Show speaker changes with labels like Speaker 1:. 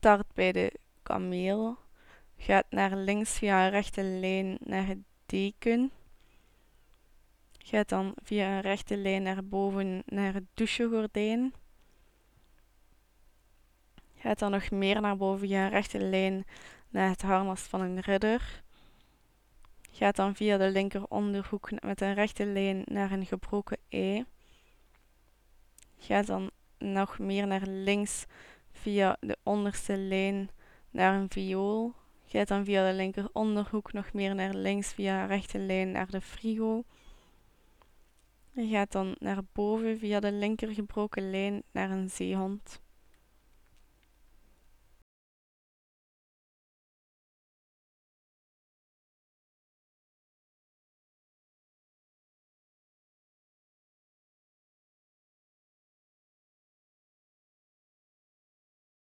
Speaker 1: start bij de kameel. Gaat naar links via een rechte lijn naar het deken. Gaat dan via een rechte lijn naar boven naar het douchegordijn. Gaat dan nog meer naar boven via een rechte lijn naar het harnas van een ridder. Gaat dan via de linker onderhoek met een rechte lijn naar een gebroken ei. Gaat dan nog meer naar links via de onderste lijn naar een viool. Gaat dan via de linker onderhoek nog meer naar links via een rechte lijn naar de frigo. Je gaat dan naar boven via de linker gebroken lijn naar een zeehond.